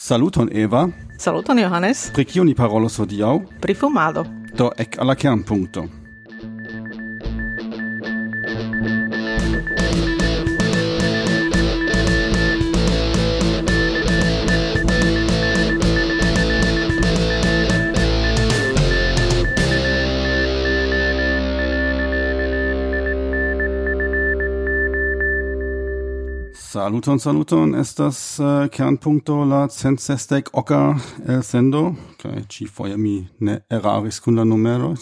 Saluton Eva. Saluton Johannes. Pri kio ni parolos hodiaŭ? Pri fumado. Do ek al la kernpunkto. Saluton, estas kernpunkto la 160 oka elsendo, kaj ĉifoje mi ne eraris kun la numero.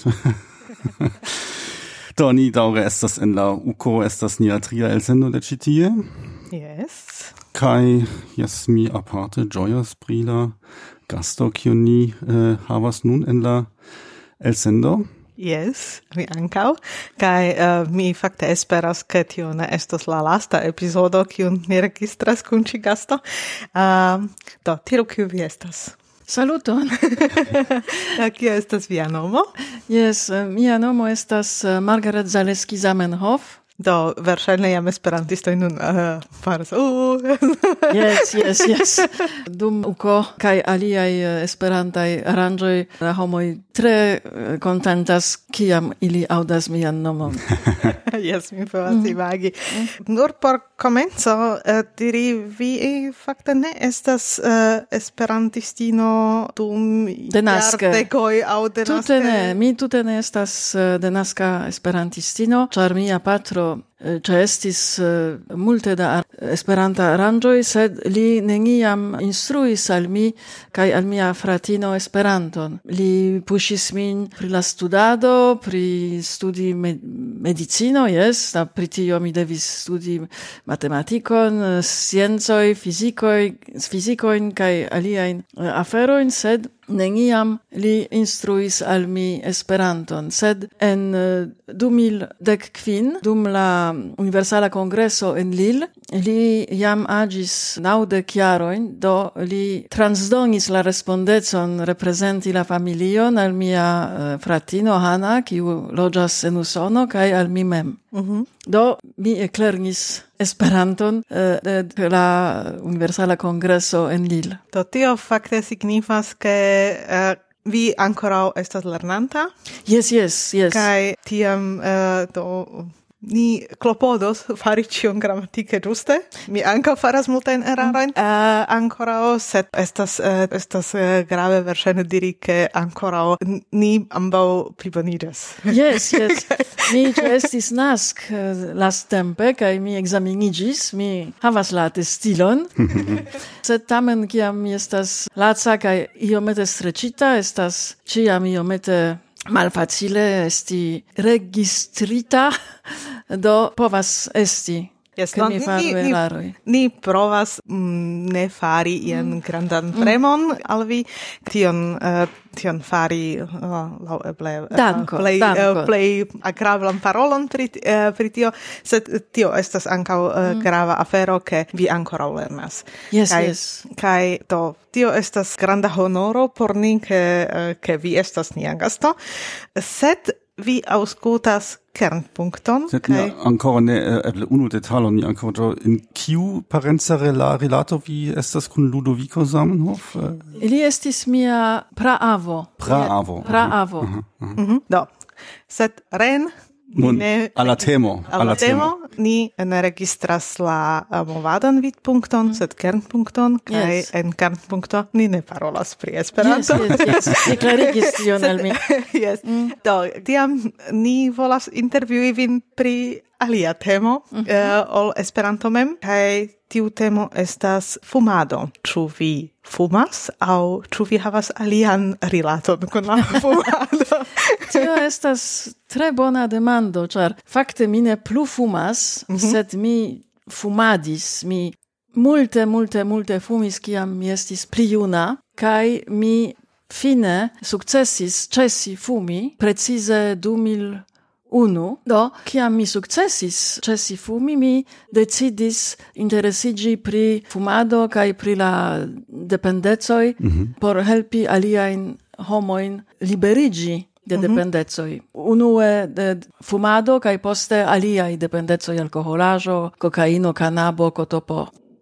Do ni daŭre estas en la uko, estas nia tria elsendo de ĉi tie. Yes. Kaj jes, mi aparte ĝojas pri la gasto, kiun ni havas nun en la elsendo. Yes, mi ankaŭ. Kaj mi fakte esperas, ke tio ne estos la lasta epizodo, kiun mi registras kun ĉi gasto. Do, tiru, kiu vi estas? Saluton. Kio estas via nomo? Yes, mia nomo estas Margaret Zaleski-Zamenhof. Do, verŝajne jam esperantistoj nun faras Yes. Dum uko kaj aliaj esperantaj aranĝoj la homoj tre kontentas, kiam ili aŭdas mian nomon. Yes, mi povas imagi. Nur por komenco diri, vi fakte ne estas esperantistino dum jardekoj aŭ denaske? Tute ne, mi tute ne estas denaska esperantistino, ĉar mia patro ĉeestis multe da esperanta aranĝoj, sed li neniam instruis al mi kaj al mia fratino Esperanton. Li puŝis min pri la studado, pri studi medicino, yes, pri tio mi devis studi matematikon, sciencoj, fizikojn kaj aliajn aferojn, sed neniam li instruis al mi Esperanton, sed en 2015, dum la Universala Kongreso en Lille, li jam agis 90 jarojn, do li transdonis la respondecon reprezenti la familion al mia fratino Hanna, kiu loĝas en Usono, kaj al mi mem. Do mi eklernis Esperanton de la Universala Kongreso en Lille. Do tio fakte signifas, ke vi ankoraŭ estas lernanta? Yes. Kaj tiam ni klopodos fari ĉion gramatike ĝuste. Mi ankaŭ faras multajn erarojn. Ankoraŭ, sed estas grave verŝajne diri, ke ankoraŭ ni ambaŭ pliboniĝas. Yes. Mi estis nask lasttempe, kaj mi ekzameniĝis, mi havas la atestilon. Sed tamen, kiam mi estas laca kaj iomete streĉita, estas ĉiam iomete malfacile esti registrita, do povas esti. Yes, che mi faru eraroj. Ni provas ne fari ian grandan premon al vi, tion fari laŭeble plej agrablan parolon pri tio, sed tio estas ankaŭ grava afero, ke vi ankoraŭ lernas. Yes. Kaj do tio estas granda honoro por ni, ke vi estas nia gasto, sed vi aŭskultas kernpunkton. Sed ancora ne eble unu detalon mi ancora in kiu parenca rilato vi estas kun Ludovico Zamenhof? Li estis mia praavo. Praavo. Do, sed ren nun alla temo ni ne registras la movadan vidpunkton, sed kernpunkton, kaj en kernpunkto ni ne parolas pri Esperanto. Yes. Mi klarigis tion al mi. Yes. Do, tiam ni volas intervjui vin pri alia temo ol Esperanto mem, kaj tiu temo estas fumado. Ĉu vi fumas aŭ ĉu vi havas alian rilaton kun la fumado? Tio estas tre bona demando, ĉar fakte mi ne plu fumas, sed mi fumadis, mi multe fumis, kiam mi estis pli juna, kaj mi fine sukcesis ĉesi fumi, precize 2001. Do, kiam mi sukcesis ĉesi fumi, mi decidis interesiĝi pri fumado kaj pri la dependecoj por helpi aliajn homojn liberiĝi de dependecoj. Unue de fumado kaj poste aliaj dependecoj, alkoholaĵo, kokaino, kanabo, kotopo.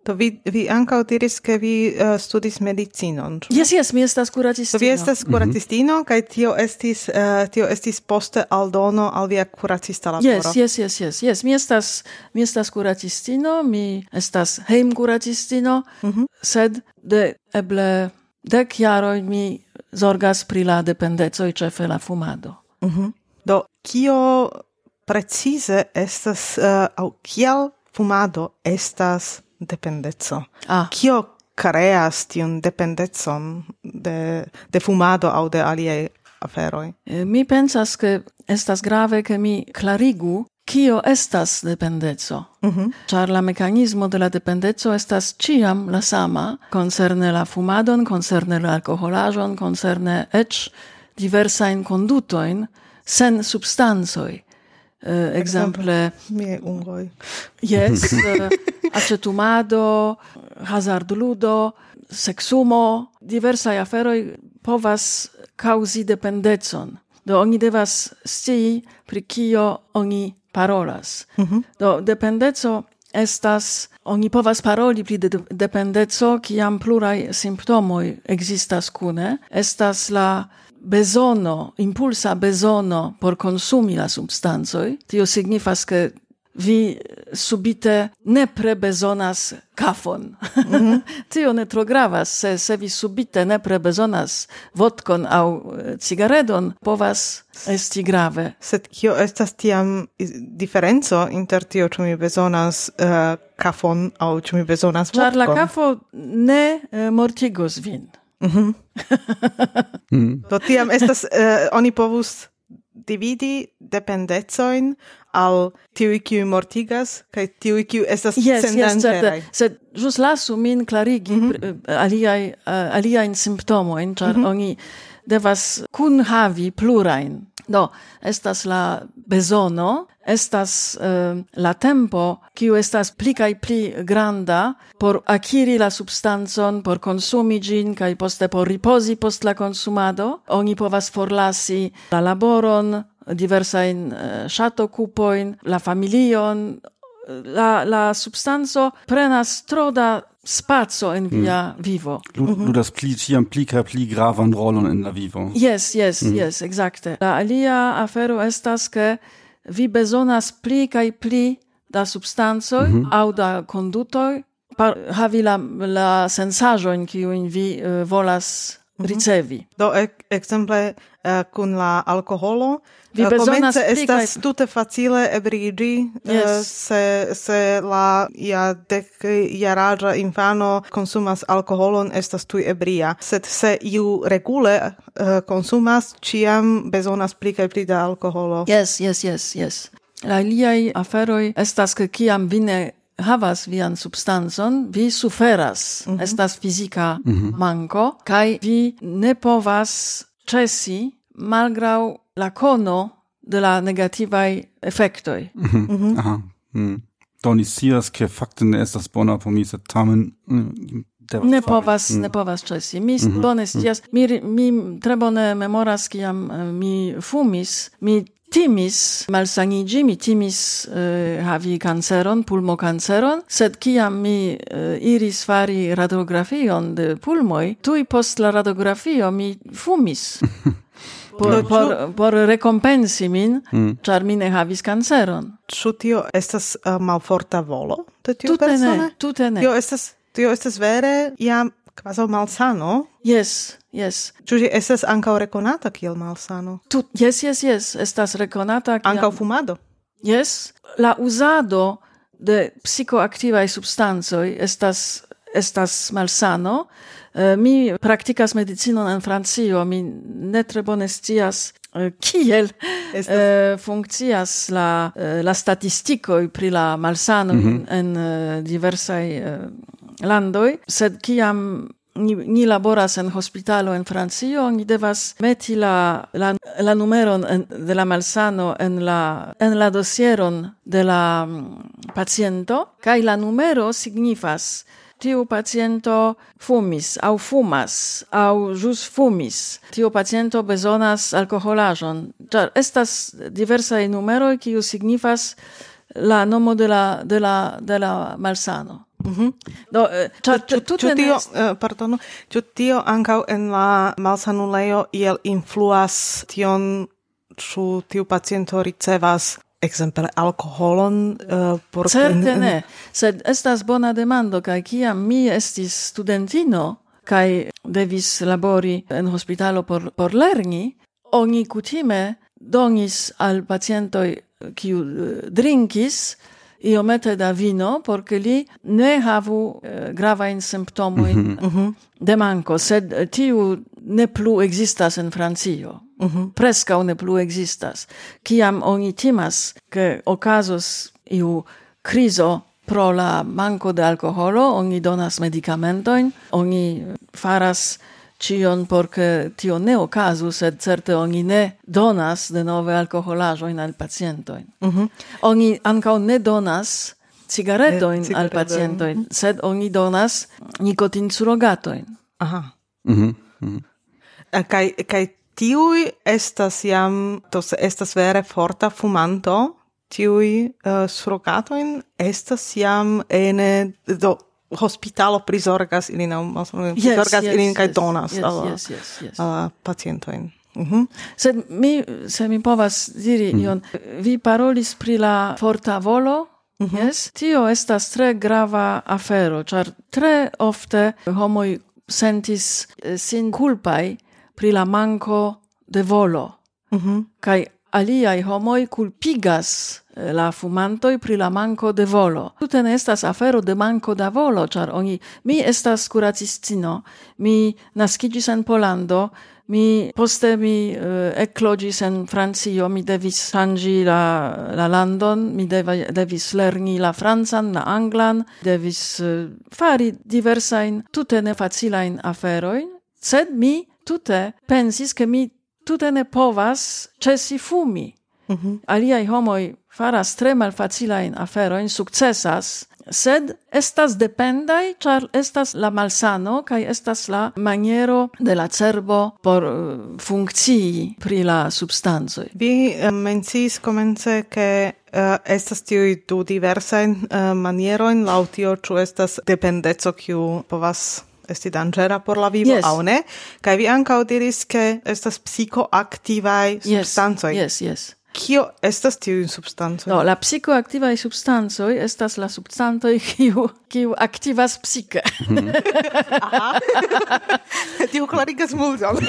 Do vi ankaŭ diris, ke vi studis medicinon. Yes, mi estas kuracistino. Do vi estas kuracistino, kaj tio estis poste aldono al via kuracista laboro. Yes. Mi estas kuracistino, mi estas hejmkuracistino, sed de eble 10 jaroj mi zorgas pri la dependecoj, ĉefe la fumado. Do kio precize estas aŭ kial fumado estas dependeco? Kio kreas tiun dependecon de fumado aŭ de aliaj aferoj? Mi pensas ke estas grave ke mi klarigu kio estas dependeco. Ĉar la mekanismo de la dependeco estas ĉiam la sama, koncerne la fumadon, koncerne la alkoholaĵon, koncerne eĉ diversajn kondutojn sen substancoj. Exemple miaj ungoj. Yes, acetumado, hazardludo, seksumo, diversaj aferoj povas kaŭzi dependecon. Do oni devas scii pri kio oni parolas. Do dependeco estas, oni povas paroli pri dependeco, kiam pluraj simptomoj ekzistas kune. Estas la bezono, impulsa bezono por konsumi la substancoj. Tio signifas, ke vi subite nepre bezonas kafon. Tio ne tro gravas, se vi subite nepre bezonas vodkon aŭ cigaredon, povas esti grave. Sed kio estas tiam diferenco inter tio, ĉu mi bezonas kafon aŭ ĉu mi bezonas vodkon? Ĉar la kafo ne mortigos vin. Do tiam estas, oni povus dividi dependecojn al tiuj, kiuj mortigas, kaj tiuj, kiuj estas sendanĝeraj. Sed ĵus lasu min klarigi aliajn simptomojn, ĉar oni devas kunhavi plurajn. Do, estas la bezono, estas la tempo, kiu estas pli kaj pli granda por akiri la substancon, por konsumi ĝin, kaj poste por ripozi post la konsumado. Oni povas forlasi la laboron, diversajn ŝatokupojn, la familion. La substanco prenas tro da spaco en via vivo. Ludas pli kaj pli gravan rolon en la vivo. Yes, exacte. La alia afero estas ke vi bezonas pli kaj pli da substancoj aŭ da kondutoj por havi la sensaĵojn kiujn vi volas ricevi. Do ekzemple kun la alkoholo vi bezonas estas tute facile ebriĝi, se la dekjaraĝa infano konsumas alkoholon, estas tuj ebria. Sed se iu regule konsumas, ĉiam bezonas pli kaj pli da alkoholo. Yes. La aliaj aferoj estas, ke kiam vi ne havas vian substancon, vi suferas. Estas fizika manko, kaj vi ne povas ĉesi malgraŭ la kono de la negativaj efektoj. Do ni scias, ke fakte ne estas bona por mi, sed tamen ne povas ĉesi. Mi bone scias, mi tre bone memoras, kiam mi fumis, mi timis malsaniĝi, mi timis havi kanceron, pulmokanceron, sed kiam mi iris fari radiografion de pulmoj, tuj post la radiografio mi fumis. Por rekompensi min, ĉar mi ne havis kanceron. Ĉu tio estas malforta volo de tiu persono? Tute ne. Tio estas vere jam kvazaŭ malsano? Yes. Ĉu ĝi estas ankaŭ rekonata kiel malsano? Yes, estas rekonata kiel... Ankaŭ fumado? Yes. La uzado de psikoaktivaj substancoj estas malsano. Mi praktikas medicinon en Francio, mi ne tre bone scias kiel funkcias la statistikoj pri la malsano en diversaj landoj, sed kiam ni laboras en hospitalo en Francio, ni devas meti la numeron de la malsano en la dosieron de la paciento, kaj la numero signifas tiu paciento fumis, aŭ fumas, aŭ ĵus fumis. Tiu paciento bezonas alkoholaĵon. Ĉar estas diversaj numeroj, kiu signifas la nomo de la malsano. Ĉu tio ankaŭ en la malsanulejo iel influas tion, ĉu tiu paciento ricevas exemple alkoholon por... Certe ne, sed estas bona demando, kaj kiam mi estis studentino, kaj devis labori en hospitalo por lerni, oni kutime donis al pacientoj, kiu drinkis, iomete da vino, porque li ne havu gravajn simptomojn de manko, sed tiu ne plu existas en Francio. Preskaŭ ne plu existas. Kiam oni timas, ke okazos iu krizo pro la manko de alkoholo, oni donas medikamentojn, oni faras cion porque tio ne okazu, sed certe oni ne donas de nove alkoholaĵojn al pacientojn. Oni ankaŭ ne donas cigaretojn al pacientojn, sed oni donas nikotinsurogatojn. Aha. Kaj tiuj estas jam, estas vere forta fumanto, tiuj surogatojn estas jam ene do hospitalo prizorgas ilin, ilin kaj donas al pacientojn. Sed se mi povas diri ion, vi parolis pri la forta volo, yes? Tio estas tre grava afero, ĉar tre ofte homoj sentis sin kulpaj pri la manko de volo. Kaj aliaj homoj kulpigas la fumantoj pri la manko de volo. Tute ne estas afero de manko da volo, ĉar mi estas kuracistino, mi naskiĝis en Pollando, poste mi ekloĝis en Francio, mi devis ŝanĝi la landon, mi devis lerni la francan, la anglan, devis fari diversajn tute nefacilajn aferojn, sed mi tute pensis, ke mi tute ne povas ĉesi fumi. Aliaj homoj faras tre malfacilajn aferojn, sukcesas, sed estas dependaj, ĉar estas la malsano kaj estas la maniero de la cerbo por funkcii pri la substancoj. Vi menciis komence, ke estas tiuj du diversajn manierojn, laŭ tio ĉu estas dependeco, kiu povas esti danĝera por la vivo aŭ ne, kaj vi ankaŭ diris, ke estas psikoaktivaj substancoj. Yes. Kio estas tiuj substancoj? No, la psikoaktivaj substancoj estas la substancoj kiu aktivas psike. Tio klarigas multon.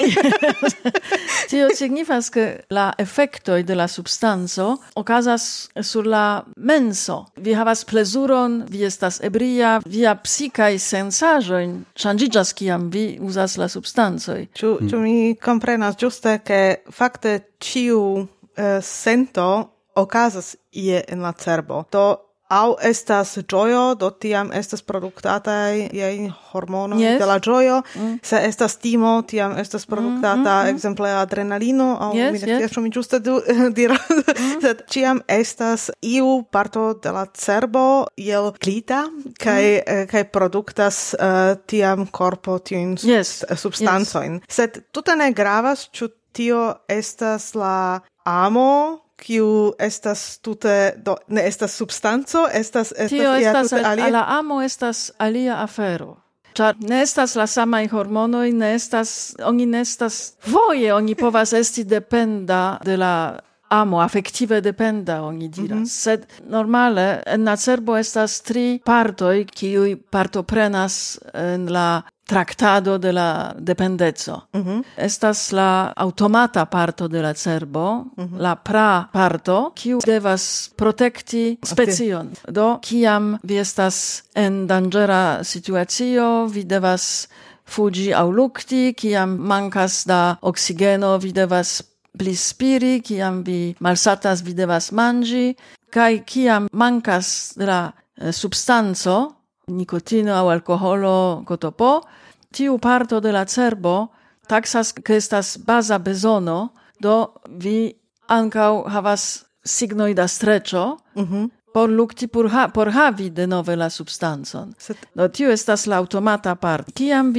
Tio signifas, ke la efektoj de la substanco okazas sur la menso. Vi havas plezuron, vi estas ebria, via psikaj sensaĵoj ŝanĝiĝas kiam vi uzas la substancoj. Ĉu mi komprenas ĝuste, ke fakte ĉiu sento okazas ie en la cerbo. Do au estas ĝojo, do tiam estas produktataj hormonoj de la ĝojo. Se estas timo, tiam estas produktata ekzemple adrenalino, aŭ mi ne scias, ĉu mi ĝuste diras, sed ĉiam estas iu parto de la cerbo iel klita kaj produktas tiam korpo tiujn substancojn. Sed tute ne gravas, ĉu tio estas la amo, kiu estas tute, ne estas substanco, estas tio estas alia. La amo estas alia afero. Ĉar ne estas la samaj hormonoj, oni ne estas voje, oni povas esti dependa de la amo, afektive dependa, oni diras. Sed normale en la cerbo estas 3 partoj, kiuj partoprenas en la traktado de la dependeco. Estas la automata parto de la cerbo, la pra parto, kiu devas protekti specion. Do, kiam vi estas en danĝera situacio, vi devas fuĝi aŭ lukti, kiam mankas da oksigeno, vi devas pli spiri, kiam vi malsatas, vi devas manĝi, kaj kiam mankas de la substanco, nikotino aŭ alkoholo, kotopo, tiu parto de la cerbo taksas, ke estas baza bezono, do vi ankaŭ havas signoj da streĉo por lukti por havi denove la substancon. Do tiu estas la aŭtomata parto. Kiam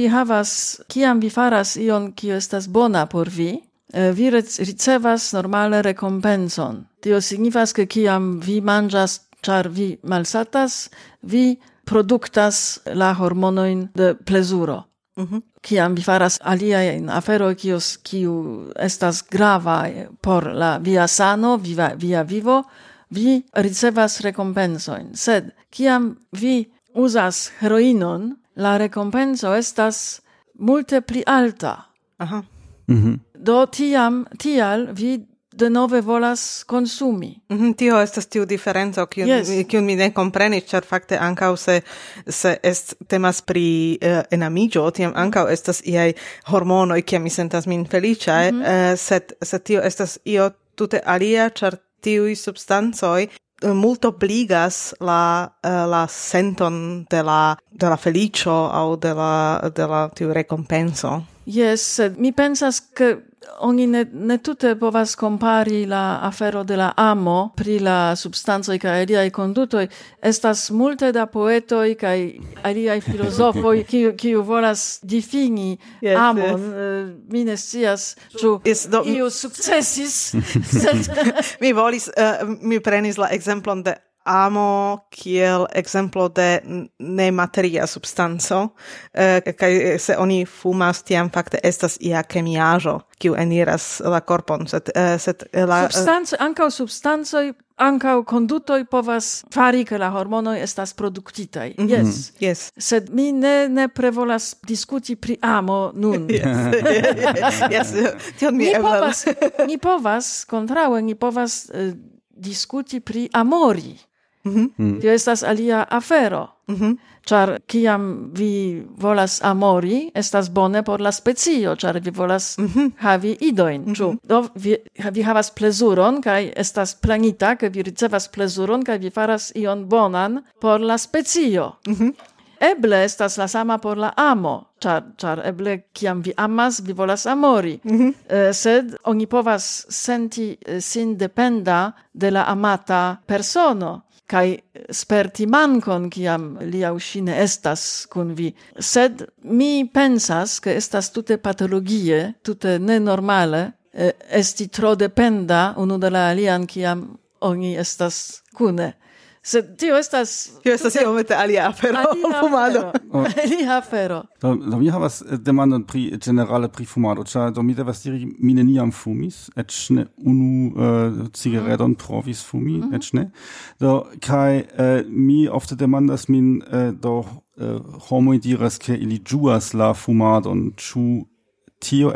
vi faras ion, kio estas bona por vi, vi ricevas normale rekompencon. Tio signifas, ke kiam vi manĝas, ĉar vi malsatas, vi produktas la hormonoin de plezuro. Kiam vi faras aliajn aferoj kiu estas gravaj por la via sano, via vivo, vi ricevas rekompensojn. Sed kiam vi uzas heroinon, la rekompenso estas multe pli alta. Aha. Do tial vi denove volas konsumi. Tio estas tiu diferenco, kiun mi ne komprenis, ĉar fakte ankaŭ se temas pri enamiĝo, tiam ankaŭ estas iaj hormonoj, kiam mi sentas min feliĉa, sed tio estas io tute alia, ĉar tiuj substancoj multobligas la senton de la feliĉo aŭ de la tiu rekompenso. Yes, sed mi pensas ke oni ne tute povas kompari la afero de la amo pri la substancoj kaj aliaj kondutoj. Estas multe da poetoj kaj aliaj filozofoj kiu volas difini amon. Mi ne scias, ĉu iu sukcesis. Mi prenis la ekzemplon de amo kiel exemplo de nemateria substanco, kaj se oni fumas, tiam fakte estas ia kemiaĵo, kiu eniras la korpon, sed la substancoj, ankaŭ kondutoj povas fari, ke la hormonoj estas produktitaj. Yes. Sed mi ne prevolas diskuti pri amo nun. Yes. Ni povas kontraŭe, ni povas diskuti pri amori. Tio estas alia afero. Ĉar kiam vi volas amori, estas bone por la specio, ĉar vi volas havi idojn. Do vi havas plezuron, kaj estas planita, ke vi ricevas plezuron, kaj vi faras ion bonan por la specio. Eble estas la sama por la amo, ĉar eble kiam vi amas, vi volas amori. Sed oni povas senti sin dependa de la amata persono, kaj sperti mankon, kiam li aŭ ŝi ne estas kun vi. Sed mi pensas, ke estas tute patologie, tute nenormale, esti tro dependa unu de la alian, kiam oni estas kune. Sed tio estas iomete alia afero, fumado. Alia afero. Do mi havas demandon generale pri fumado, ĉar do mi devas diri, mi neniam fumis, eĉ ne unu cigaredon provis fumi, eĉ ne. Do kaj mi ofte demandas min, do homoj diras, ke ili ĝuas la fumadon, ĉu tio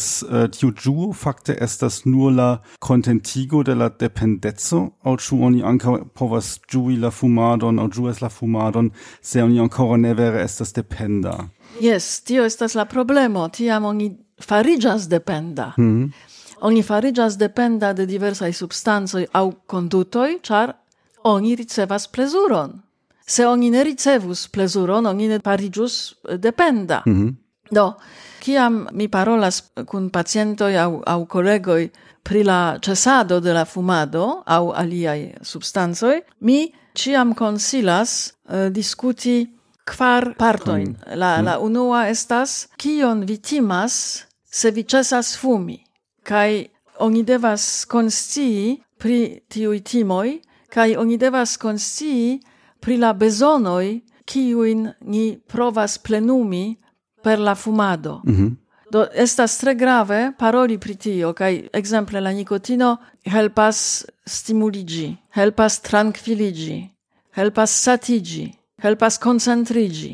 ĝuo fakte estas nur la kontentigo de la dependeco, aŭ ĉu oni ankaŭ povas ĝui la fumadon aŭ ĝuas la fumadon, se oni ankoraŭ ne vere estas dependa. Yes, tio estas la problemo, tiam oni fariĝas dependa. Oni fariĝas dependa de diversaj substancoj aŭ kondutoj, ĉar oni ricevas plezuron. Se oni ne ricevus plezuron, oni ne fariĝus dependa. Do, kiam mi parolas kun pacientoj aŭ kolegoj pri la ĉesado de la fumado aŭ aliaj substancoj, mi ĉiam konsilas diskuti 4 partojn. La unua estas, kion vi timas se vi ĉesas fumi, kaj oni devas konscii pri tiuj timoj, kaj oni devas konscii pri la bezonoj, kiujn ni provas plenumi per la fumado. Do estas tre grave paroli pri tio, kaj ekzemple la nikotino helpas stimuligi, helpas trankviliĝi, helpas satiĝi, helpas koncentriĝi.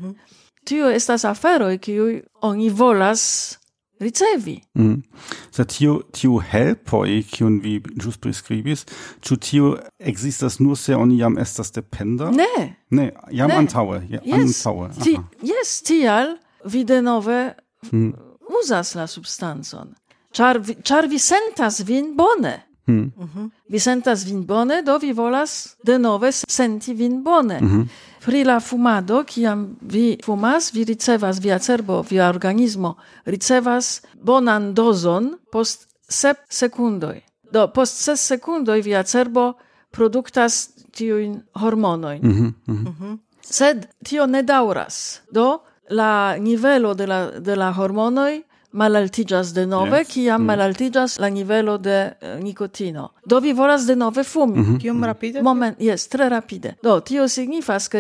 Tio estas aferoj kiuj oni volas ricevi. Sed tiu helpoj, kiun vi ĵus priskribis, ĉu tio ekzistas nur se oni jam estas dependa? Ne, jam antaŭe. Yes, tial vi denove uzas la substancon. Ĉar vi sentas vin bone. Vi sentas vin bone, do vi volas denove senti vin bone. Pri la fumado, kiam vi fumas, vi ricevas, via cerbo, via organismo, ricevas bonan dozon post 7 sekundoj. Do, post 6 sekundoj via cerbo produktas tiujn hormonojn. Sed tio ne daŭras. Do, la nivelo de la hormonoj malaltiĝas denove, kiam malaltiĝas la nivelo de nikotino. Do vi volas denove fumi. Kiom rapide? Moment, yes, tre rapide. Do tio signifas, ke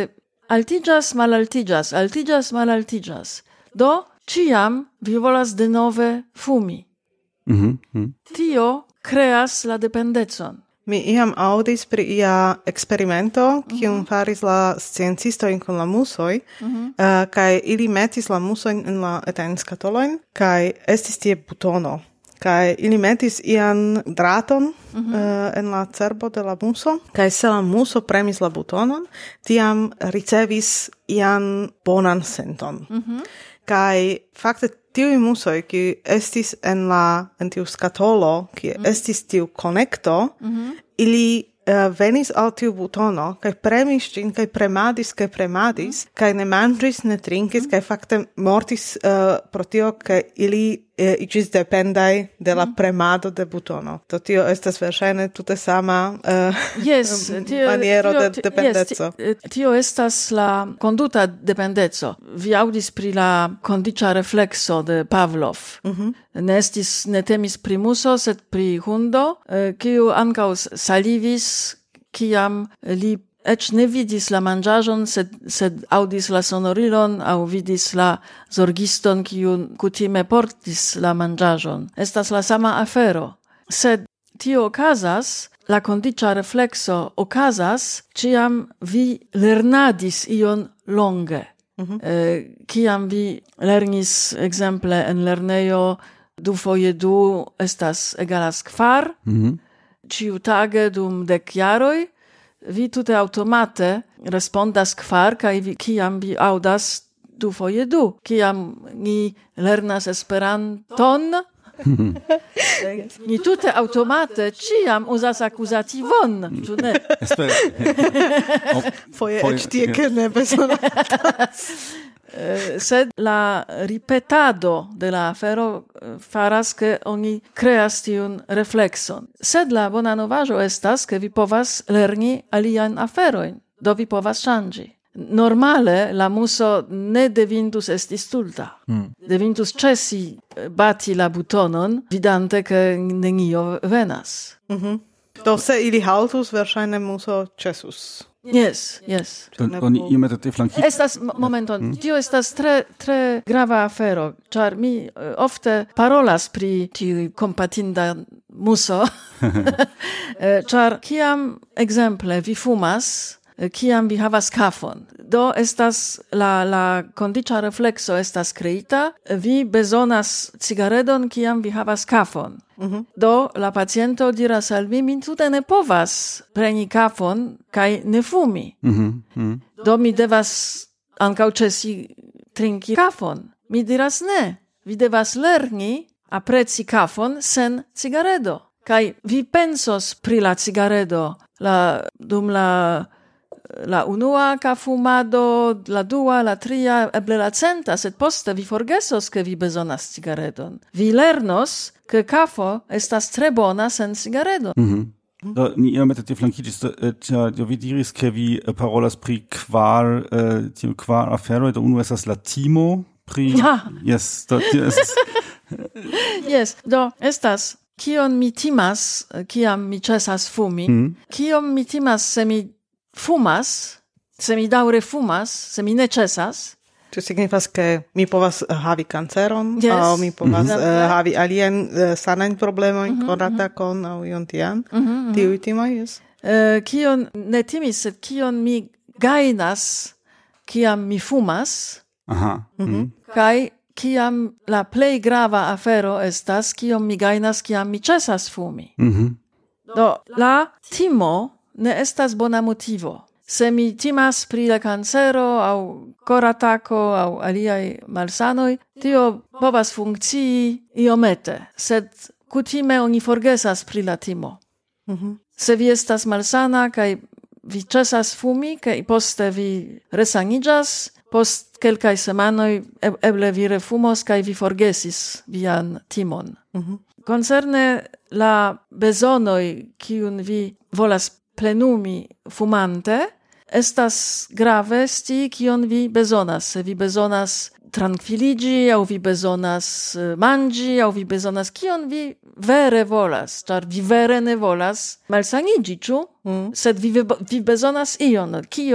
altigas, malaltigas. Do, ciam vi volas de nove fumi. Tio creas la dependecon. Mi iam audis pri ia experimento, kiun faris la sciencistoj kun la musoj, kaj ili metis la musojn en la etajn skatolojn, kaj estis tie butono. Kaj ili metis ian draton en la cerbo de la muso, kaj se la muso premis la butonon, tiam ricevis ian bonan senton. Kaj fakte tiuj musoj, kiuj estis en tiu skatolo, kiuj estis tiu konekto, ili venis al tiu butono, kaj premis ĝin, kaj premadis, kaj ne manĝis, ne trinkis, kaj fakte mortis pro tio, kaj ili iĝis dependaj de la premado de butono. Do tio estas verŝajne tute sama maniero de dependeco. Tio estas la konduta dependeco. Vi aŭdis pri la kondiĉa reflekso de Pavlov. Ne temis pri muso, sed pri hundo, kiu ankaŭ salivis, kiam li ecz ne vidis la manĝaĵon, sed aŭdis la sonorilon aŭ vidis la zorgiston, kiu kutime portis la manĝaĵon. Estas la sama afero. Sed tio okazas, la kondiĉa reflekso okazas, ĉiam vi lernadis ion longe. Kiam vi lernis, ekzemple en lernejo 2x2 estas egalas 4, ĉiutage dum 10 jaroj, vi tute automate respondas 4, kaj kiam vi aŭdas 2x2. Kiam ni lernas Esperanton, ni tute automate ĉiam uzas akuzativon, ĉu ne? Foje eĉ tie, ke ne bezonatas. Sed la ripetado de la afero faras ke oni kreas tiun reflekson. Sed la bona novaĵo estas, ke vi povas lerni aliajn aferojn, do vi povas ŝanĝi. Normale la muso ne devintus esti stulta. Devintus ĉesi bati la butonon, vidante ke nenio venas. Do se ili haltus, verŝajne muso ĉesus. Yes. Oni iomete flankigis. Estas momenton, tio estas tre grava afero, ĉar mi ofte parolas pri tiu kompatinda muso, ĉar kiam ekzemple vi fumas, kiam vi havas kafon, do estas la kondiĉa reflekso estas kreita, vi bezonas cigaredon kiam vi havas kafon. Do la paciento diras al mi tute ne povas preni kafon kaj ne fumi. Do mi devas ankaŭ ĉesi trinki kafon. Mi diras ne, vi devas lerni apreci kafon sen cigaredo. Kaj vi pensos pri la cigaredo dum la unua kafumado, la dua, la tria, eble la centa, sed poste vi forgesos, ke vi bezonas cigaredon. Vi lernos, ke kafo estas tre bona sen cigaredo. Do ni iomete deflankigis, do vi diris, ke vi parolas pri kvar aferoj, do unu estas la timo pri... Yes, do tio estas... Yes, do estas... Kion mi timas, kiam mi ĉesas fumi, kion mi timas se mi fumas, se mi daŭre fumas, se mi ne ĉesas. Ĉu signifas, ke mi povas havi kanceron, aŭ mi povas havi aliajn sanajn problemojn, koratakon aŭ ion tian? Tiuj timoj, jes? Kion ne timis, sed kion mi gajnas, kiam mi fumas, kaj kiam la plej grava afero estas, kiom mi gajnas, kiam mi ĉesas fumi. Do, la timo ne estas bona motivo. Se mi timas pri la kancero aŭ koratako aŭ aliaj malsanoj, tio povas funkcii iomete, sed kutime oni forgesas pri la timo. Se vi estas malsana kaj vi ĉesas fumi, kaj poste vi resaniĝas, post kelkaj semajnoj eble vi refumos kaj vi forgesis vian timon. Koncerne la bezonoj, kiun vi volas plenumi fumante, estas grave sti kion vi bezonas. Se vi bezonas trankviliĝi, aŭ vi bezonas manĝi, aŭ vi bezonas kion vi vere volas, ĉar vi vere ne volas malsaniĝi, ĉu? Sed vi bezonas ion, kion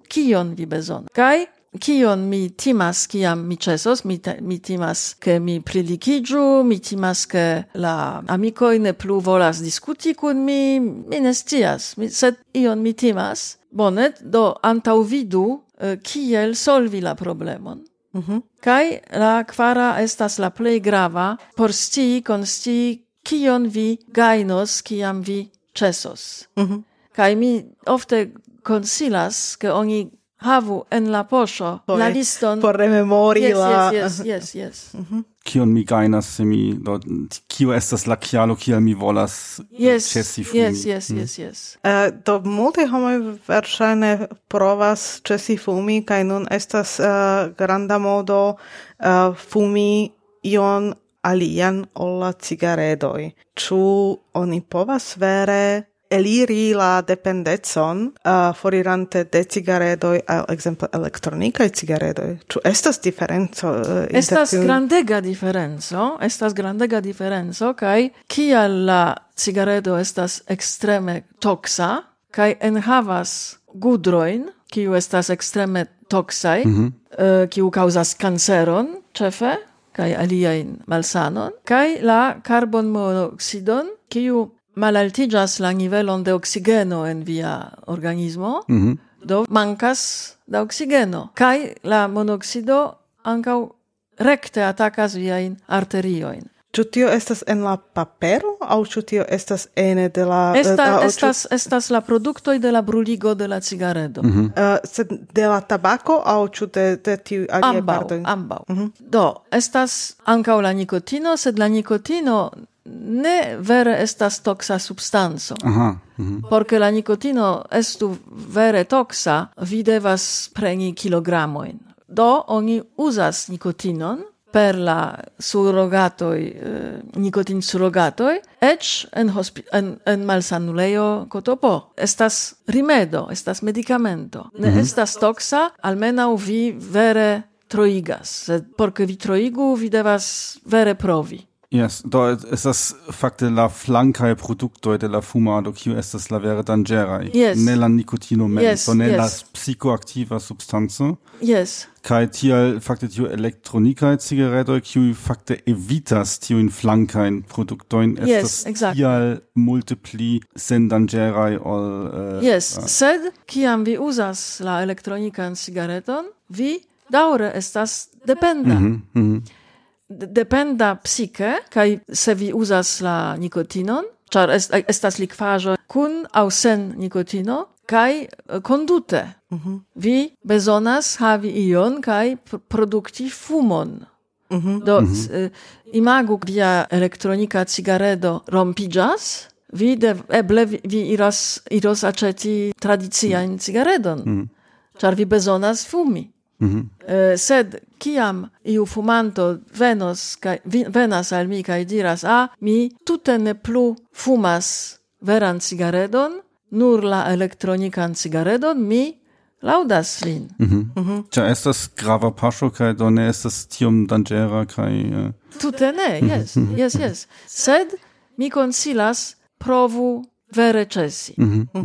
kion vi bezonas. Kaj kion mi timas, kiam mi ĉesos, mi timas, ke mi prilikiĝu, mi timas, ke la amikoj ne plu volas diskuti kun mi ne scias, sed ion mi timas. Bone, do antaŭvidu, kiel solvi la problemon. Kaj la kvara estas la plej grava por konscii, kion vi gajnos, kiam vi ĉesos. Kaj mi ofte konsilas, ke oni havu en la poŝo la liston por rememori Yes. Kion mi gajnas, se mi kio estas la kialo, kiel mi volas ĉesi fumi. Yes. Do multe homoj verŝajne provas ĉesi fumi, kaj nun estas granda modo fumi ion alian ol la cigaredoj. Ĉu oni povas vere eliri la dependecon forirante de cigaredoj al ekzemple elektronikaj cigaredoj? Ĉu estas diferenco? Estas grandega diferenco, kaj kial la cigaredo estas ekstreme toksa kaj enhavas gudrojn, kiu estas ekstreme toksaj, kiu kaŭzas kanceron ĉefe kaj aliajn malsanon, kaj la karbonmonoksidon, kiu malaltigas la nivelon de oksigeno en via organismo, do mancas da oksigeno. Kai la monoksido ankaŭ rekte atakas viajn arterioin. Ĉu tio estas en la papero aŭ ĉu tio estas ene de la estas la produktoj de la bruligo de la cigaredo. Sed de la tabako aŭ ĉu de tiu aliaj partoj? Ambaŭ. Do estas ankaŭ la nikotino, sed la nikotino ne vere estas toxa substanco. Porque la nikotino estu vere toxa, vi devas preni kilogramojn. Do oni uzas nikotinon per la surrogatoj, nikotin surrogatoj, eĉ en malsanulejo Kotopo. Estas rimedo, estas medikamento. Ne estas toxa, almenaŭ vi vere troigas. Sed porque vi troigu, vi devas vere provi. Yes, do estas fakte la flankaj produktoj de la fumado, kiu estas la vere danĝeraj. Ne la nikotino mem, ne la psikoaktiva substanco. Kaj tial fakte tiu elektronikaj cigaredoj, kiuj fakte evitas tiujn flankajn produktojn, estas tial multe pli sendanĝeraj ol... Sed kiam vi uzas la elektronikan cigareton, vi daŭre estas dependa. Dependa psike, kaj se vi uzas la nikotinon, ĉar estas likvaĵo kun aŭ sen nikotino, kaj kondute. Vi bezonas havi ion kaj produkti fumon. Do imagu, via elektronika cigaredo rompiĝas, eble vi iros aĉeti tradiciajn cigaredon, ĉar vi bezonas fumi. Sed kiam iu fumanto venas al mi kaj diras, mi tute ne plu fumas veran cigaredon, nur la elektronikan cigaredon, mi laŭdas lin. Ĉar estas grava paŝo kaj do ne estas tiom danĝera kaj... Tute ne, jes. Sed mi konsilas provu vere ĉesi.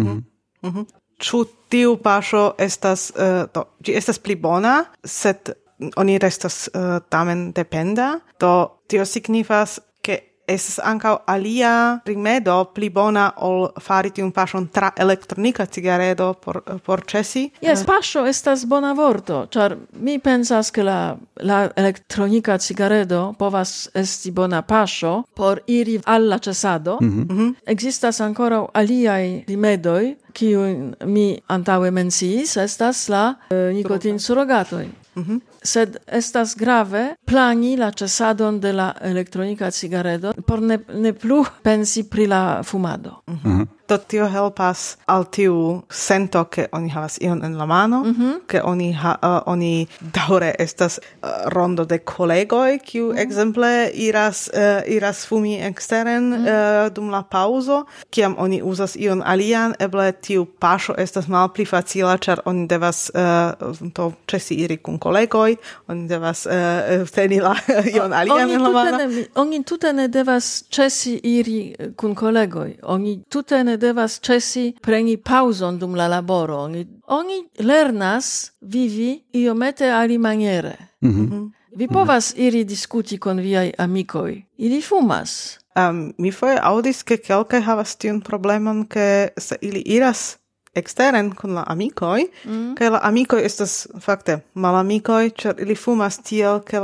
Ĉu tiu paŝo estas ĝi estas pli bona, sed oni restas tamen dependa, do tio signifas ke estas ankaŭ alia rimedo pli bona ol fari tiun paŝon tra elektronika cigaredo por ĉesi? Paŝo estas bona vorto, ĉar mi pensas ke la elektronika cigaredo povas esti bona paŝo por iri al la ĉesado. Ekzistas ankoraŭ aliaj rimedoj, kiujn mi antaŭe menciis, estas la nikotinsurogatoj. Sed estas grave plani la ĉesadon de la elektronika cigaredo por ne plu pensi pri la fumado. Do tio helpas al tiu sento ke oni havas ion en la mano, ke oni daŭre estas rondo de kolegoj, kiu ekzemple iras fumi eksteren dum la paŭzo, kiam oni uzas ion alian, eble tiu paŝo estas malpli facila, ĉar oni devas ĉesi iri kun kolegoj, oni devas teni la ion alian en la mano. Oni tute ne devas ĉesi iri kun kolegoj. Oni tute ne devas cesi preni pauzon dum la laboro. Oni lernas vivi iomete alimaniere. Vi povas iri diskuti con viai amicoi. Ili fumas. Mi foje audis, ke kelkaj havas tiun problemon, ke se ili iras exteren con la amicoi, che la amicoi estas fakte malamicoi, ĉar ili fumas tiel, ke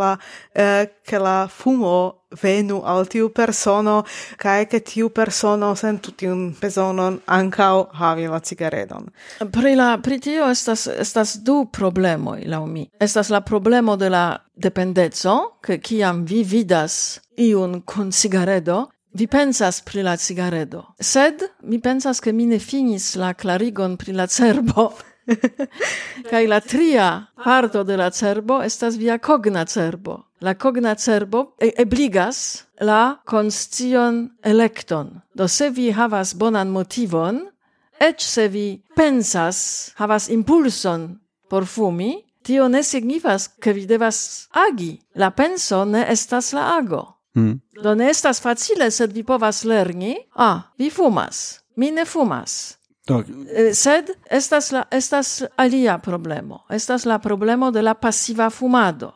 la fumo venu al tiu persono, kaj ke tiu persono sentu tiun bezonon ankaŭ havi la cigaredon. Pri tio estas du problemoj, laŭ mi. Estas la problemo de la dependeco, ke kiam vi vidas iun kun cigaredo, vi pensas pri la cigaredo. Sed mi pensas ke mi ne finis la clarigon pri la cerbo. Kaj la tria parto de la cerbo estas via cogna cerbo. La cogna cerbo ebligas la konscion elekton. Do se vi havas bonan motivon, eĉ se vi pensas, havas impulson por fumi, tio ne signifas ke vi devas agi. La penso ne estas la ago. Do ne estas facile, sed vi povas lerni, vi fumas, mi ne fumas. Sed estas alia problemo. Estas la problemo de la passiva fumado.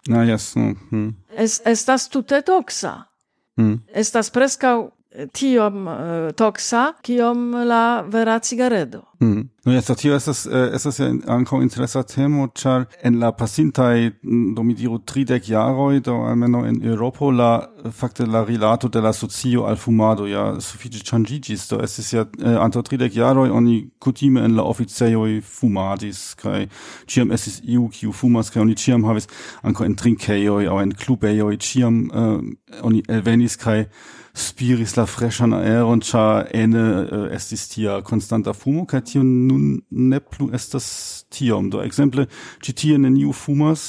Estas tute toxa. Estas preskaŭ tiom toxa, kiom la vera cigaredo. No, tio estas ja ankaŭ interesa temo, ĉar en la pasintaj, do mi diru 30 jaroj, do almeno en Eŭropo, fakte la rilato de la socio al fumado ja sufiĉe ŝanĝiĝis. Do estis ja antaŭ 30 jaroj oni kutime en la oficejoj fumadis, kaj ĉiam estis iu, kiu fumas, kaj oni ĉiam havis ankaŭ en trinkejoj aŭ en klubejoj, ĉiam oni elvenis kaj spiris la freŝan aeron, ĉar ene estis tia konstanta fumo, kaj tio nun ne plu estas tiom. Do ekzemple ĉi tie neniu fumas,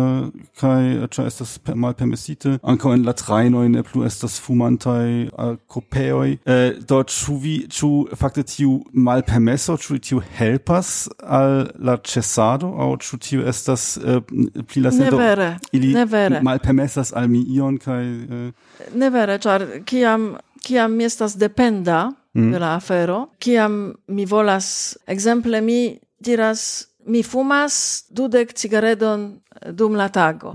kaj ĉar estas malpermesite. Ankaŭ en la trajnoj ne plu estas fumantaj kopeoj. Do ĉu fakte tiu malpermeso, ĉu tiu helpas al la ĉesado, aŭ ĉu tiu estas pli la sento? Ne vere. Malpermesas al mi ion kaj ne vere, ĉar kiam mi estas dependa de la afero, kiam mi volas, ekzemple mi diras, mi fumas 20 cigaredon dum la tago.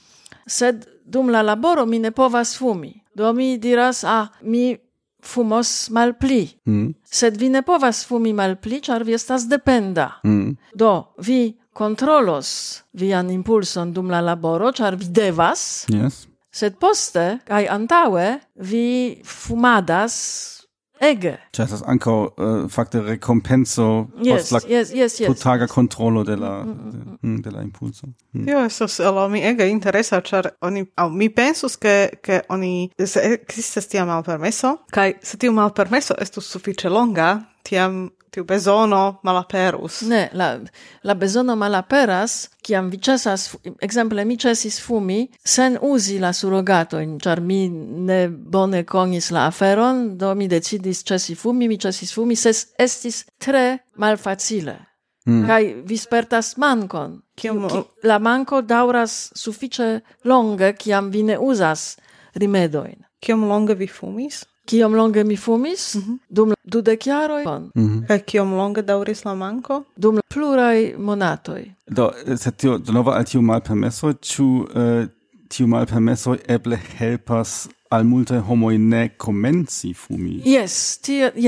Sed dum la laboro mi ne povas fumi. Do mi diras, mi fumos malpli. Sed vi ne povas fumi malpli, ĉar vi estas dependa. Do vi kontrolos vian impulson dum la laboro, ĉar vi devas. Yes. Sed poste, kaj antaŭe, vi fumadas ege. Ĉar estas ankaŭ fakte rekompenco post la tutaga kontrolo de la impulso. Tio estas al mi ege interesa, ĉar mi pensus ke oni se ekzistas tia malpermeso, kaj se tiu malpermeso estus sufiĉe longa, tiam tiu bezono malaperus. Ne, la bezono malaperas, kiam vi ĉesas, ekzemple mi ĉesis fumi sen uzi la surogatojn, ĉar mi ne bone konis la aferon, do mi decidis ĉesi fumi, sed estis tre malfacile. Kaj vi spertas mankon. La manko daŭras sufiĉe longe, kiam vi ne uzas rimedojn. Kiom longe vi fumis? Kiom longe mi fumis? Dum 20 jaroj. Kaj kiom longe daŭris la manko? Dum pluraj monatoj. Do tio denove al tiu malpermeso, ĉu tiu malpermeso eble helpas al multaj homoj ne komenci fumi? Yes.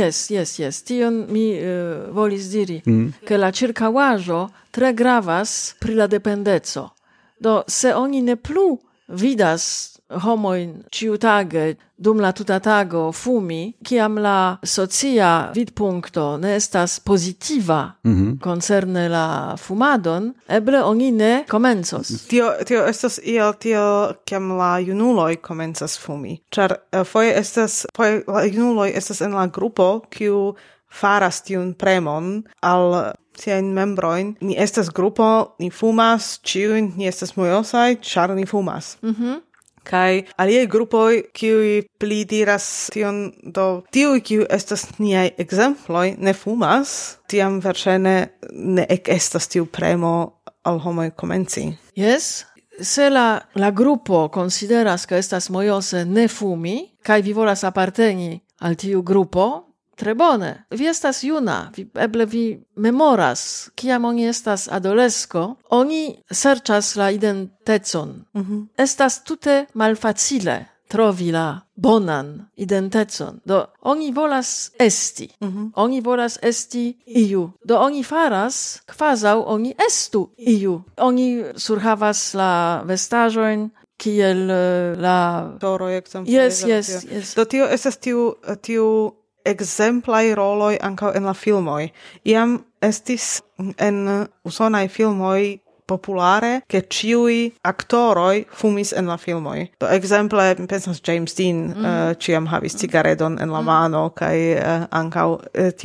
Tion mi volis diri, ke la ĉirkaŭaĵo tre gravas pri la dependeco. Do se oni ne plu vidas homojn ĉiutage dum la tuta tago fumi, kiam la socia vidpunkto ne estas pozitiva koncerne la fumadon, eble oni ne komencos. Tio estas tiel kiam la junuloj komencas fumi. Ĉar foje la junuloj estas en la grupo, kiu faras tiun premon al siajn membrojn. Ni estas grupo, ni fumas, ĉiujn ni estas mojosaj, ĉar ni fumas. Kai aliaj grupoj, kiuj pli diras tion, do tiuj, kiuj estas niaj ekzemploj, ne fumas, tiam verŝajne ne ekestas tiu premo al homoj komenci. Yes, se la grupo consideras ke estas mojose ne fumi, kaj vi volas aparteni al tiu grupo, tre bone. Vi estas juna, eble vi memoras, kiam oni estas adolesko, oni serĉas la identecon. Estas tute malfacile trovi la bonan identecon. Do oni volas esti. Oni volas esti iu. Do oni faras, kvazaŭ oni estu iu. Oni surhavas la vestaĵojn, kiel la Toroj ekzemple. Yes. Do tio estas tiu ekzemplaj roloj ankaŭ en la filmoj. Iam estis en usonaj filmoj populare, che ciui aktoroj fumis en la filmoj. Do ekzemple, mi pensas James Dean ciam havis cigaredon en la mano, kaj ankaŭ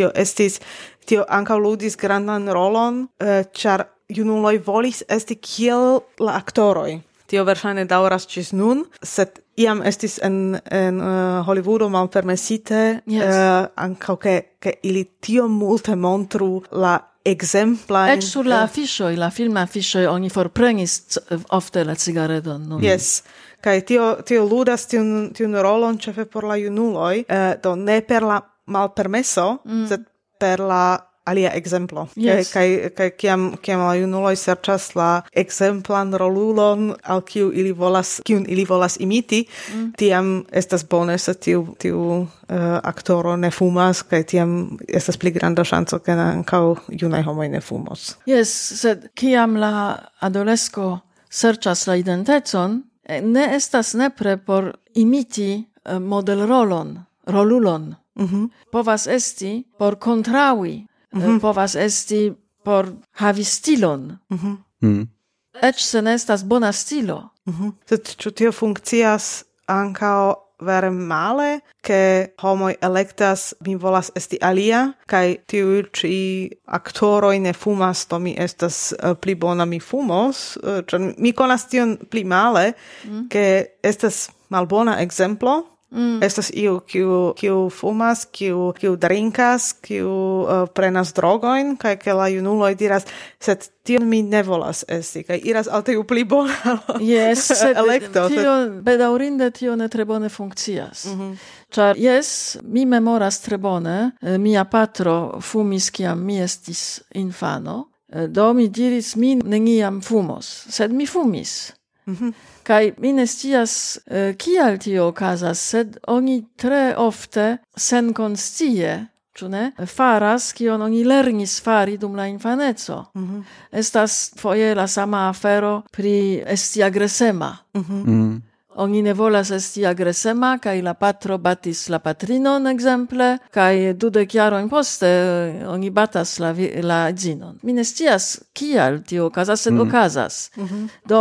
tio ankaŭ ludis grandan rolon, ĉar junuloj volis esti kiel la aktoroj. Tio verŝajne daŭras ĝis nun, sed iam estis en Hollywoodo malpermesite ankaŭ ke ili tiom multe montru la exempla. Ec sur la afiŝoj, la filma afiŝoj, oni forprenis ofte la cigaredon. Yes. Kaj tio ludas tiun rolon ĉefe por la junuloj, do ne per la malpermeso, sed per la alia exemplo. Yes. Kaj kiam la junuloj serĉas la exemplan rolulon al kiun ili volas imiti, tiam estas bone, se tiu aktoro ne fumas, kaj tiam estas pli granda ŝanco, ke ankaŭ junaj homoj ne fumos. Yes, sed kiam la adolesko serĉas la identecon, ne estas nepre por imiti rolulon. Povas esti por kontraŭi. Povas esti por havi stilon. Ecz se ne estas bona stilo. Sed ĉu tio funkcias ankaŭ vere male, ke homoj elektas, mi volas esti alia, kaj tiuj ĉi aktoroj ne fumas, do mi estas pli bona, mi fumos. Mi konas tion pli male, ke estas malbona ekzemplo. Estas iu kiu fumas, kiu drinkas, kiu prenas drogojn, kaj ke la junuloj diras, sed tion mi ne volas esti, kaj iras al tiu pli bona elekto. Bedaŭrinde tio ne tre bone funkcias. Ĉar mi memoras tre bone, mia patro fumis kiam mi estis infano, do mi diris, mi neniam fumos, sed mi fumis. Kaj mi ne scias kial tio okazas, sed oni tre ofte senkonscie, ĉu ne, faras kion oni lernis fari dum la infaneco. Estas foje la sama afero pri esti agresema. Oni ne volas esti agresema, kaj la patro batis la patrinon, ekzemple, kaj 20 jarojn poste oni batas la edzinon. Mi ne scias kial tio okazas, sed okazas. Do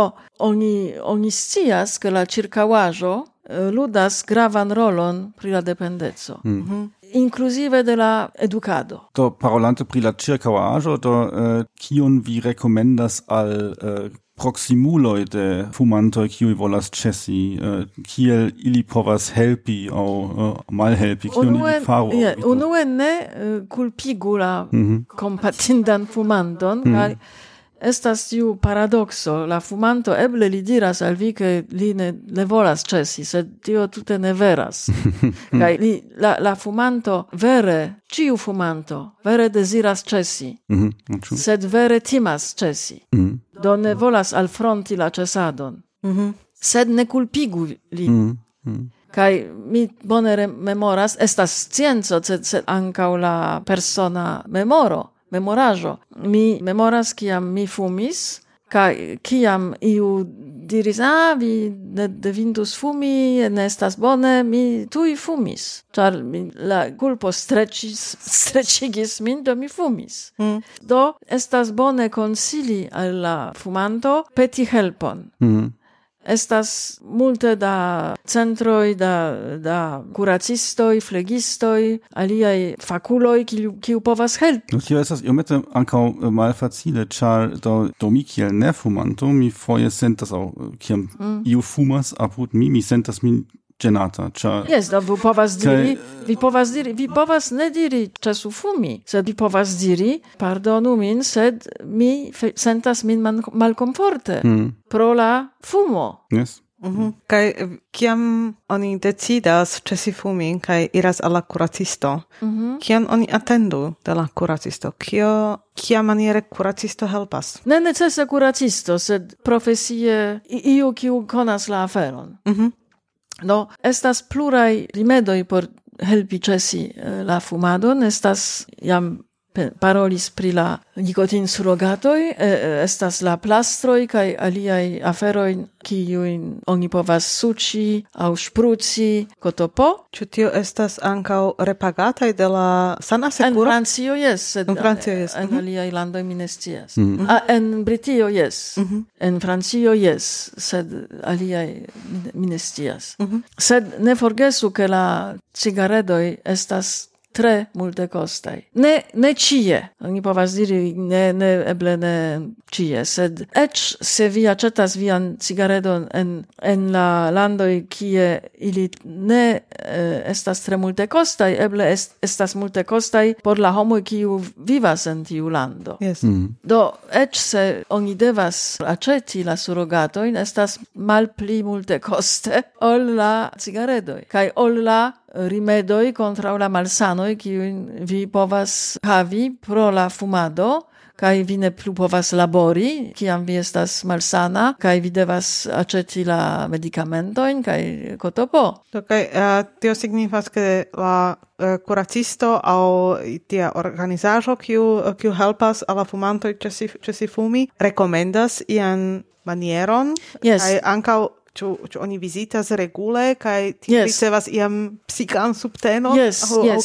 oni scias, ke la ĉirkaŭaĵo ludas gravan rolon pri la dependeco. Inclusive de la edukado. Do parolante pri la ĉirkaŭaĵo, do kion vi rekomendas al proximuloj de fumantoj, kiuj volas ĉesi, kiel ili povas helpi aŭ malhelpi, kion ili faru? Unue ne kulpigu la kompatindan fumanton, kaj estas tiu paradokso. La fumanto eble li diras al vi, ke li ne volas ĉesi, sed tio tute ne veras. Kaj la fumanto vere, ĉiu fumanto, vere deziras ĉesi, sed vere timas ĉesi. Do ne volas alfronti la ĉesadon. Sed ne kulpigu li. Kaj mi bone memoras, estas scienco, sed ankaŭ la persona memoraĵo. Mi memoras, kiam mi fumis, kaj kiam iu diris, vi ne devindus fumi, ne estas bone, mi tuj fumis. Ĉar la kulpo streĉigis min, do mi fumis. Do estas bone konsili al la fumanto peti helpon. Estas multe da centroj, da kuracistoj, flegistoj, aliaj fakuloj, kiu povas helpi. Tio estas iomete ankaŭ malfacile, ĉar do mi kiel nefumanto, mi foje sentas, aŭ kiam iu fumas apud mi sentas min ĝenata, ĉar vi povas ne diri ĉesu fumi, sed vi povas diri, pardonu min, sed mi sentas min malkomforte pro la fumo. Yes. Kaj kiam oni decidas ĉesi fumi kaj iras al la kuracisto, kion oni atendu de la kuracisto? Kiamaniere kuracisto helpas? Ne necese kuracisto, sed profesie iu kiu konas la aferon. Do, estas pluraj rimedoj por helpi ĉesi la fumadon, estas jam parolis pri la nikotin surogatoj, estas la plastroj kaj aliaj aferoj, kiujn oni povas suĉi aŭ ŝpruci kotopo. Ĉu tio estas ankaŭ repagataj de la sanasekuro? En Francio jes, sed en aliaj landoj mi ne scias. En Britio jes, en Francio jes, sed aliaj mi ne scias. Sed ne forgesu, ke la cigaredoj estas tre multe costai. Ne cie. Oni povas diri, ne eble ne cie, sed ecz se vi accetas vian cigaredon en la landoi kie ili ne estas tre multe costai, eble estas multe costai por la homoi kiu vivas en tiu lando. Yes. Do, ecz se oni devas aceti la surogatoin, estas malpli multe coste ol la cigaredoi, kai ol la rimedoi contra la malsanoi kiujn vi povas havi pro la fumado, kai vi ne plu povas labori, kiam vi estas malsana, kai vi devas aceti la medicamentojn, kai kotopo. Kai tio signifas, ke la kuracisto aŭ tia organizaĵo, kiu helpas al la fumantoj ĉesi fumi, rekomendas ian manieron, kaj ankaŭ Ĉu oni vizitas regule kaj ricevas iam psikan subtenon? Yes.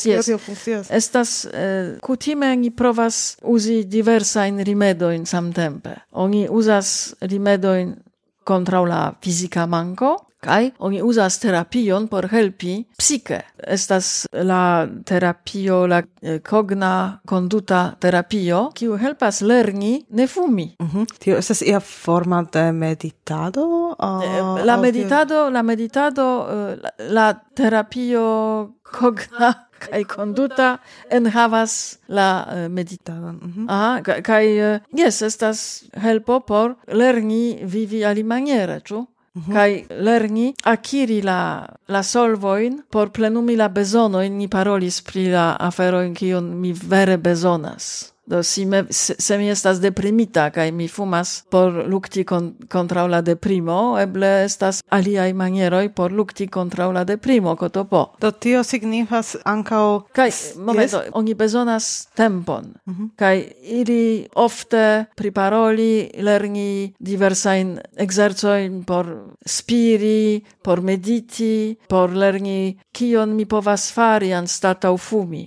Estas kutime oni provas uzi diversajn rimedojn samtempe. Oni uzas rimedojn kontraŭ la fizika manko, kaj oni uzas terapion por helpi psike. Estas la terapio, la cogna conduta terapio, kiu helpas lerni ne fumi. Tio estas ia forma de meditado? La meditado, la terapio cogna kaj conduta enhavas la meditadon. Kaj jes, estas helpo por lerni vivi alimaniere, ĉu? Kai lerni akiri la solvoin por plenumi la bezonoin, ni parolis pri la aferoin kion mi vere bezonas. Do se mi estas deprimita kaj mi fumas por lukti kontraŭ la deprimo, eble estas aliaj manieroj por lukti kontraŭ la deprimo, kotopo. Do tio signifas ankaŭ kaj momento, oni bezonas tempon. Kaj ili ofte priparoli, lerni diversajn ekzercojn por spiri, por mediti, por lerni kion mi povas fari anstataŭ fumi.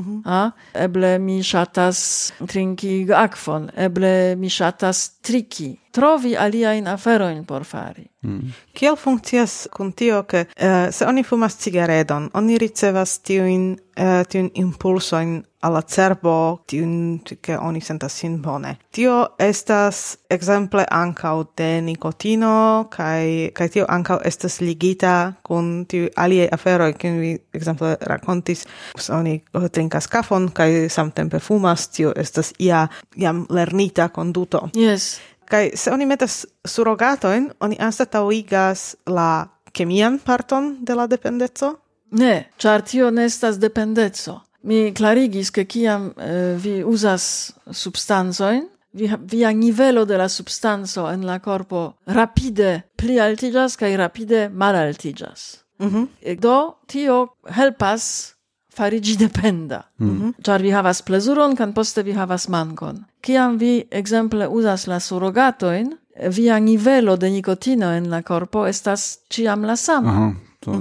Eble mi ŝatas trinki akvon, eble mi ŝatas triki, trovi aliajn aferojn por fari. Kiel funkcias kun tio, ke se oni fumas cigaredon, oni ricevas tiujn impulsojn al la cerbo, tiujn, ke oni sentas sin bone. Tio estas ekzemple ankaŭ de nikotino, kaj tio ankaŭ estas ligita kun tiuj aliaj aferoj, kiujn vi ekzemple rakontis, se oni trinkas kafon kaj samtempe fumas, tio estas jam lernita konduto. Yes. Kaj se oni metas surogatojn, oni anstataŭigas la kemian parton de la dependeco? Ne, ĉar tio ne estas dependeco. Mi klarigis, ke kiam vi uzas substancojn, via nivelo de la substanco en la korpo rapide pli altiĝas kaj rapide malaltiĝas. Do tio helpas farigi dependa. Ĉar vi havas plezuron, kan poste vi havas mankon. Kiam vi ekzemple uzas la surogatojn, via nivelo de nikotino en la korpo estas ĉiam la sama.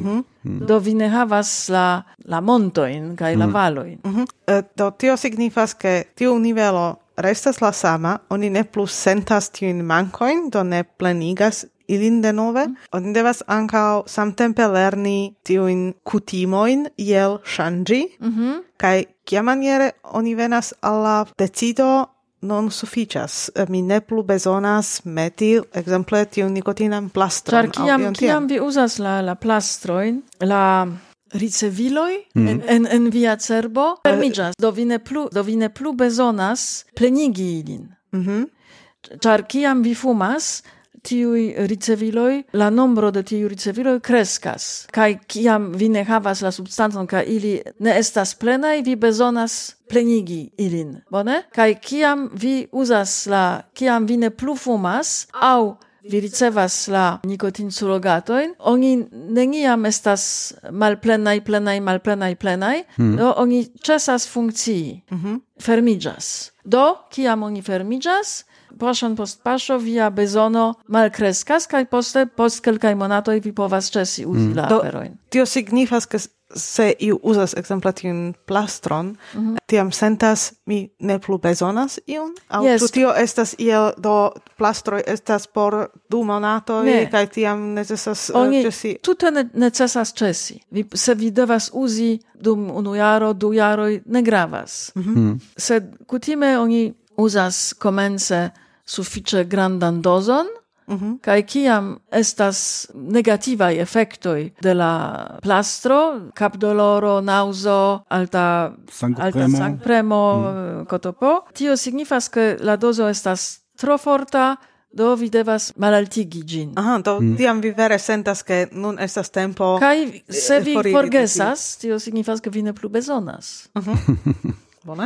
Do vi ne havas la montojn kaj la valojn. Do tio signifas, ke tiu nivelo restas la sama, oni ne plus sentas tiujn mankojn, do ne plenigas ilin de nove. Oni devas ankaŭ samtempe lerni tiujn kutimojn iel ŝanĝi, kaj kiamaniere oni venas al la decido non suficias. Mi ne plu bezonas meti, ekzemple, tiun nikotinan plastron. Ĉar kiam vi uzas la plastrojn, la riceviloj en via cerbo fermiĝas. Do vi ne plu bezonas plenigi ilin. Ĉar kiam vi fumas, tiui riceviloi, la nombro de tiui riceviloi crescas. Kai kiam vi ne havas la substancon, kai ili ne estas plenai, vi bezonas plenigi ilin, bone? Kai kiam vi ne plu fumas, au vi ricevas la nikotin surrogatoin, oni neniam estas malplenai, plenai, do oni cesas funkcii, fermigas. Do, kiam oni fermigas, paŝon post paŝo via bezono malkreskas, kaj post kelkaj monatoj vi povas ĉesi uzi la aferojn. Tio signifas, ke se iu uzas ekzemple tiun plastron, tiam sentas mi ne plu bezonas iun? Aŭ ĉu tio estas iel do plastroj estas por 2 monatoj kaj tiam necesas ĉesi? Tute necesas ĉesi. Se vi devas uzi dum 1 jaro, 2 jaroj, ne gravas. Sed kutime oni uzas komence sufiĉe grandan dozon, kaj kiam estas negativaj efektoj de la plastro, kapdoloro, naŭzo, alta sangpremo, kotopo, tio signifas, ke la dozo estas tro forta, do vi devas malaltigi ĝin. Do tiam vi vere sentas, ke nun estas tempo. Kaj se vi forgesas, tio signifas, ke vi ne plu bezonas. Bone.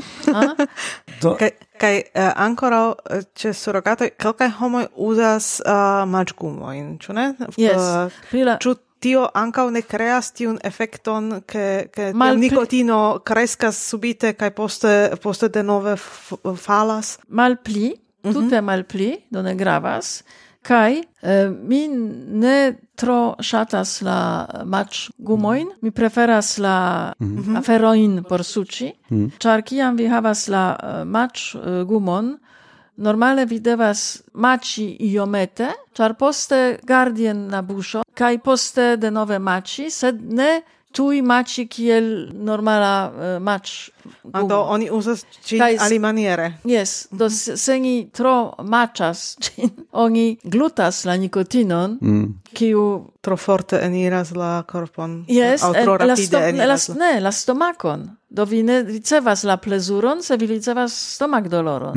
Kaj ankoraŭ ĉe surrogatoj kelkaj homoj uzas maĝgumojn, ĉu ne? Ĉu tio ankaŭ ne kreas tiun efekton, ke nikotino kreskas subite kaj poste denove falas? Malpli, tute malpli, do ne gravas. Kaj mi ne tro ŝatas la maĉgumojn, mi preferas la aferojn por suĉi, ĉar kiam vi havas la maĉgumon, normale vi devas maĉi iomete, ĉar poste gardi en la buŝo, kaj poste denove maĉi, sed ne tuj maĉi kiel normala maĉgumo. Do oni uzas ĝin alimaniere. Yes, do se ni tro maĉas ĝin, oni glutas la nikotinon, kiu tro forte eniras la korpon. Yes, aŭ tro rapide eniras. La stomakon. Do vi ne ricevas la plezuron, se vi ricevas stomakdoloron.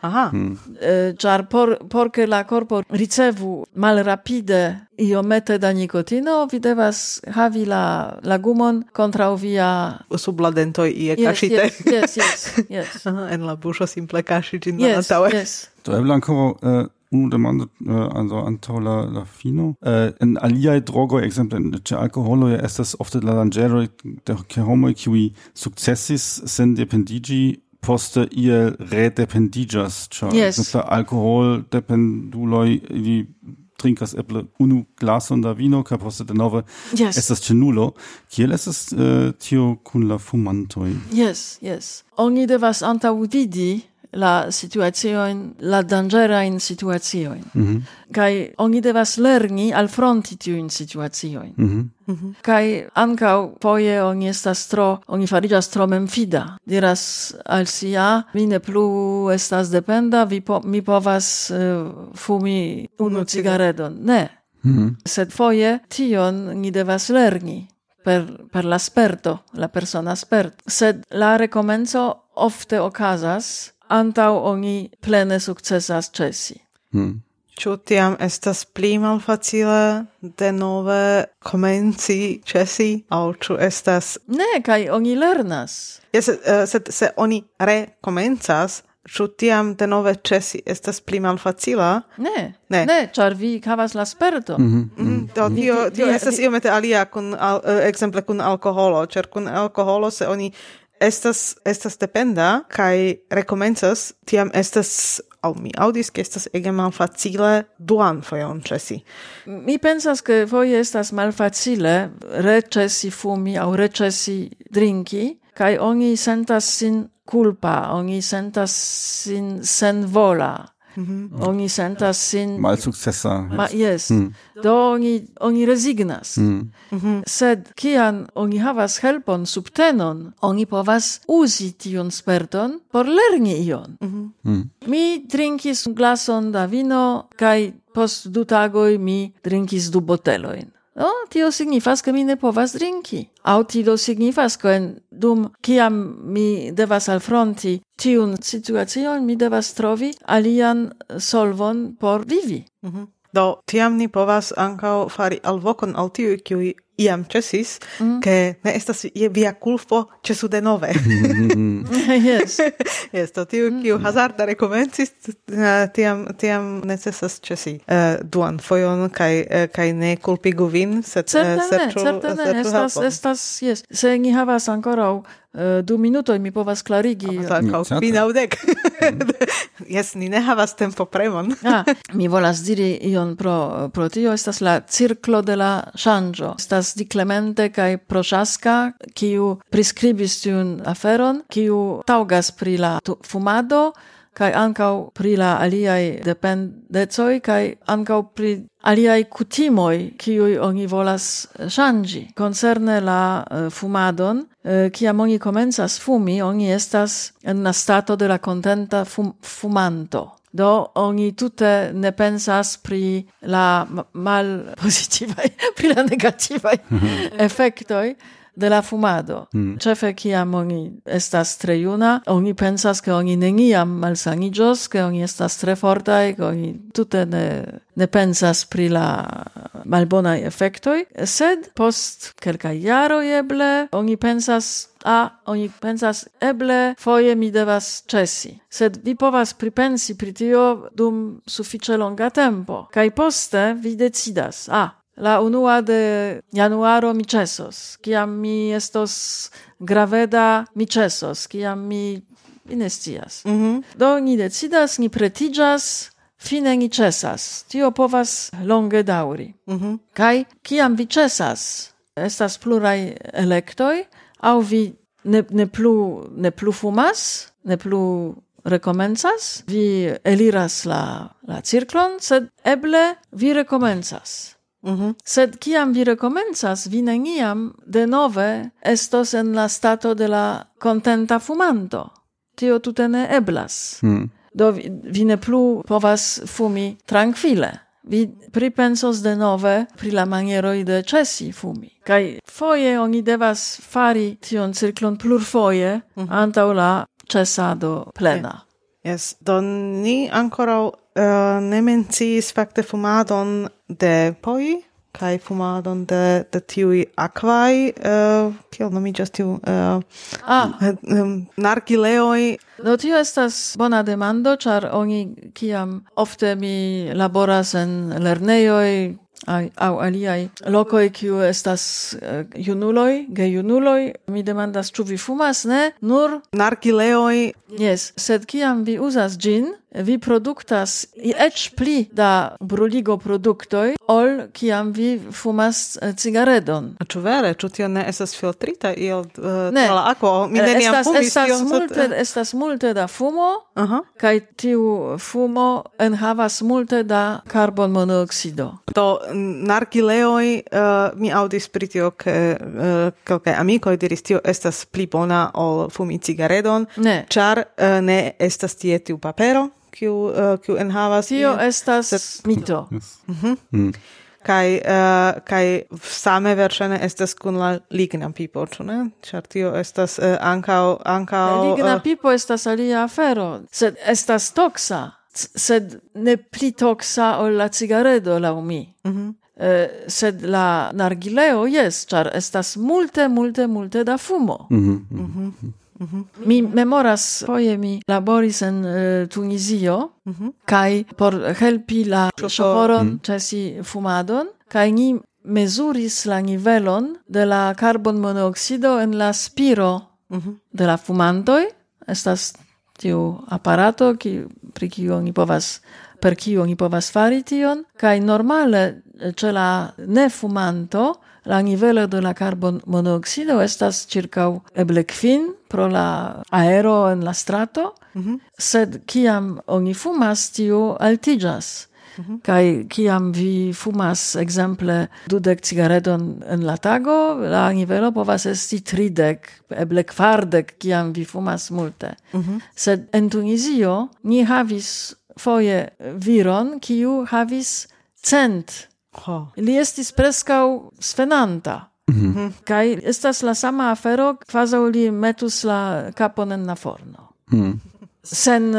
Ĉar por ke la korpo ricevu malrapide iomete da nikotino, vi devas havi la gumon kontraŭ via sub la dentoj ie kaŝite. Yes. En la buŝo simple kaŝi ĝin malantaŭe. Do eble ankoraŭ unu demando antaŭ la fino. En aliaj drogoj, ekzemple ĉe alkoholo, estas ofte la danĝeroj de homoj, kiuj sukcesis sendependiĝi, poste iel redependiĝas, ĉar ekzemple alkoholdependuloj ili trinkas eble 1 glason da vino, kaj poste denove estas ĉe nulo. Kiel estas tio kun la fumantoj? Yes. Oni devas antaŭvidi la situaciojn, la danĝerajn situaciojn. Kaj oni devas lerni alfronti tiujn situaciojn. Kaj ankaŭ foje oni fariĝas tro memfida. Diras al si, mi ne plu estas dependa, mi povas fumi 1 cigaredon. Ne. Sed foje tion ni devas lerni per la sperto, la persona sperto. Sed la rekomenco ofte okazas antaŭ oni plene sukcesas ĉesi. Ĉu tiam estas pli malfacile denove komenci ĉesi, aŭ ĉu estas? Ne, kaj oni lernas. Sed se oni rekomencas, ĉu tiam denove ĉesi estas pli malfacila? Ne, ĉar vi havas la sperton. Do tio estas iomete alia ekzemple kun alkoholo, ĉar kun alkoholo se oni estas dependa kaj rekomencas, tiam estas, aŭ mi aŭdis, ke estas ege malfacile duan fojon ĉesi. Mi pensas, ke foje estas malfacile reĉesi fumi aŭ reĉesi drinki, kaj oni sentas sin kulpa, oni sentas sin senvola. Oni sentas sin malsukcesa. Do oni rezignas. Sed kiam oni havas helpon, subtenon, oni povas uzi tiun sperton por lerni ion. Mi drinkis glason da vino kaj post 2 tagoj mi drinkis 2 botelojn. Tio signifas, ke mi ne povas drinki. Aŭ tio signifas, ke dum kiam mi devas alfronti tiun situacion, mi devas trovi alian solvon por vivi. Do tiam ni povas ankaŭ fari alvokon al tiuj, kiuj iam ĉesis, ke ne estas via kulpo, ĉesu denove. Yes. Yes, do tiu, kiu hazarde rekomencis, tiam necesas ĉesi duan fojon kaj ne kulpigu vin, sed serĉu helpon. Yes. Se ni havas ankoraŭ 2 minutoj, mi povas klarigi. Ankaŭ 50. Yes, ni ne havas tempopremon. Mi volas diri ion pro tio, estas la cirklo de la ŝanĝo. Estas Di Clemente kaj Prochaska, kiu priskribis tiun aferon, kiu taŭgas pri la fumado, kaj ankaŭ pri la aliaj dependecoj, kaj ankaŭ pri aliaj kutimoj, kiuj oni volas ŝanĝi. Koncerne la fumadon, kiam oni komencas fumi, oni estas en la stato de la kontenta fumanto. Do oni tute ne pensas pri la malpozitivaj, pri la negativaj efektoj de la fumado. Ĉefe kiam oni estas tre juna, oni pensas ke oni neniam malsaniĝos, ke oni estas tre fortaj, ke oni tute ne pensas pri la malbonaj efektoj, sed post kelkaj jaroj eble oni pensas eble foje mi devas ĉesi. Sed vi povas pripensi pri tio dum sufiĉe longa tempo. Kaj poste vi decidas, la 1 de januaro mi ĉesos, kiam mi estos graveda mi ĉesos, kiam mi ne scias. Do ni decidas, ni pretiĝas, fine ni ĉesas. Tio povas longe daŭri. Kaj kiam vi ĉesas, estas pluraj elektoj, aŭ vi ne plu fumas, ne plu rekomencas, vi eliras la cirklon, sed eble vi rekomencas. Sed kiam vi rekomencas, vi neniam denove estos en la stato de la kontenta fumanto. Tio tute ne eblas. Do vi ne plu povas fumi trankvile. Vi pripensos denove pri la manieroj de ĉesi fumi. Kaj foje oni devas fari tion cirklon plurfoje antaŭ la ĉesado plena. Yes, do ni ankoraŭ ne menciis fakte fumadon de poi kaj fumadon de tiuj akvaj, kiel nomiĝas tiu nargileoj. Do tio estas bona demando, ĉar oni kiam ofte mi laboras en lernejoj aŭ aliaj lokoj, kiu estas junuloj, gejunuloj, mi demandas, ĉu vi fumas, ne? Nur nargileoj. Yes, sed kiam vi uzas ĝin, vi produktas eĉ pli da bruligo produktoj, ol kiam vi fumas cigaredon. Ĉu vere? Ĉu tio ne estas filtrita iel tra la akvo? Mi neniam fumis tion. Estas multe da fumo, kaj tiu fumo enhavas multe da karbonmonoksido. Do nargileoj, mi aŭdis pri tio, ke kelkaj amikoj diris, tio estas pli bona ol fumi cigaredon, ĉar ne estas tie tiu papero, kiu enhavas. Tio estas mito. Kaj same verŝajne estas kun la ligna pipo, ĉu ne? Ĉar tio estas ankaŭ la ligna pipo estas alia afero, sed estas toksa, sed ne pli toksa ol la cigaredo laŭ mi. Sed la nargileo, yes, ĉar estas multe da fumo. Mi memoras, foje mi laboris en Tunizio, kaj por helpi la ŝoforon ĉesi fumadon, kaj ni mezuris la nivelon de la karbonmonoksido en la spiro de la fumantoj. Estas tiu aparato per kiu oni povas fari tion, kaj normale ĉe la nefumanto la nivelo de la karbonmonoksido estas ĉirkaŭ eble 5 pro la aero en la strato, sed kiam oni fumas, tio altiĝas. Kaj kiam vi fumas ekzemple 20 cigaredon en la tago, la nivelo povas esti 30, eble 40, kiam vi fumas multe. Sed en Tunizio ni havis foje viron, kiu havis 100. Li estis preskaŭ svenanta. Kaj estas la sama afero, kvazaŭ li metus la kapon en la forno. sen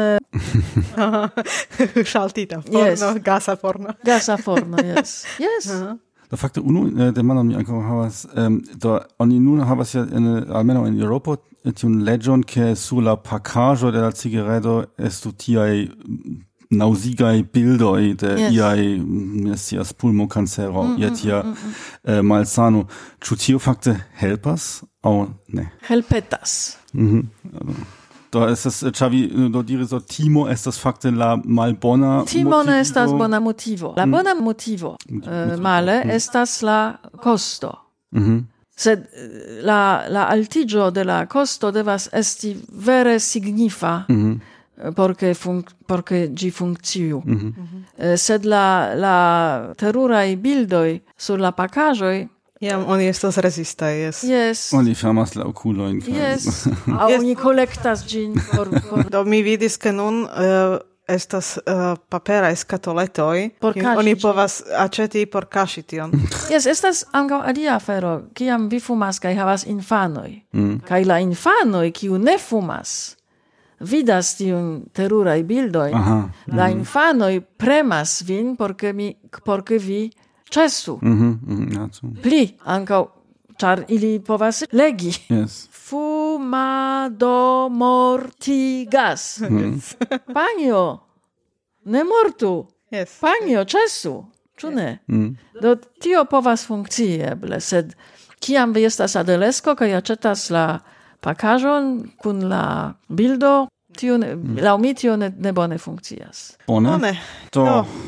Schaltita forno, gasa forno. Gasa forno, yes. Da fakte unu de manon mi ankaŭ havas do oni nun havas ja almenaŭ en Eŭropo tiun leĝon ke sur la pakaĵo de la cigaredo estu tiaj naŭzigaj bildoj de iaj scias pulmokancero je tia malsano. Ĉu tio fakte helpas aŭ ne? Helpetas. Do estas Xavi do diris do timo estas fakte la malbona timo ne estas bona motivo. La bona motivo male estas la costo. Sed la altiĝo de la costo devas esti vere signifa porque ĝi funkciu. Sed la teruraj bildoj sur la pakaĵoj oni estas resistaj, yes. Oni famas la okulojn. Yes. Oni kolektas ĝin por do mi vidis ke nun estas paperaj skatoletoj, oni povas aĉeti por kaŝi tion. Yes, estas ankaŭ alia afero, kiam vi fumas kaj havas infanoj. Kaj la infanoj, kiu ne fumas, vidas tiun teruraj bildoj. La infanoj premas vin por ke vi ĉesu. Pli ankaŭ, ĉar ili povas legi. Yes. Fumado mortigas. Panjo, ne mortu. Yes. Panjo, ĉesu. Ĉu ne? Do tio povas funkcii eble, sed kiam vi estas adelesko kaj aĉetas la pakaĵon kun la bildo, laŭ mi tio ne bone funkcias. Bone. Do.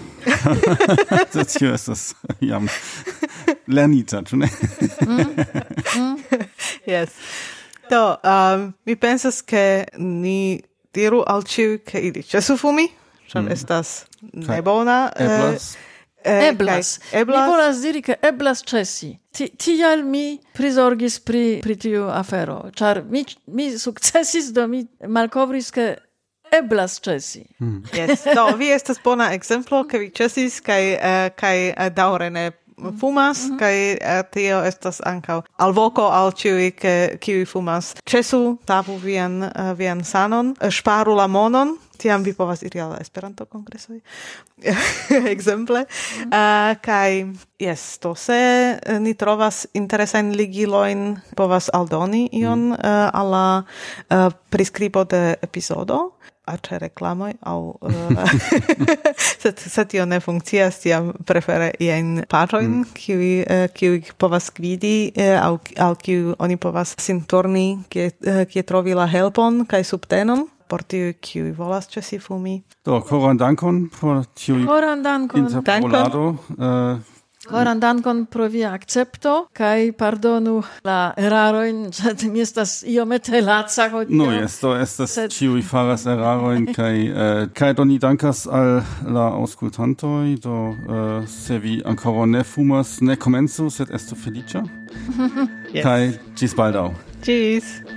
Tio estas jam lernita, ĉu ne? Yes. Do, mi pensas ke ni diru al ĉiuj ke ili ĉesu fumi, ĉar estas nebona. Eblas. Mi volas diri ke eblas ĉesi. Tial mi prizorgis pri tiu afero, ĉar mi sukcesis, do mi malkovris ke eblas ĉesi. Yes. Do, vi estas bona ekzemplo, ke vi ĉesis kaj daŭre ne fumas, kaj tio estas ankaŭ alvoko al ĉiuj kiuj fumas. Ĉesu, savu vian sanon, ŝparu la monon, tiam vi povas iri al Esperanto-kongresoj. Ekzemple. Kaj jes, do se ni trovas interesajn ligilojn, povas aldoni ion al la priskribo de epizodo. Aĉe reklamoj aŭ se tio ne funkcias, tiam prefere iajn paĝojn, kiuj povas gvidi aŭ al kiuj oni povas sin turni, kie trovi la helpon kaj subtenon por tiuj, kiuj volas ĉesi fumi. Do, koran dankon por tiuj interpolado. Koran dankon pro via akcepto kaj pardonu la erarojn, sed mi estas iomete laca hodiaŭ. No, jes, do estas ĉiuj faras erarojn kaj do ni dankas al la aŭskultantoj. Do se vi ankoraŭ ne fumas, ne komencu, sed estu feliĉa. Kaj ĝis baldaŭ. Tschüss.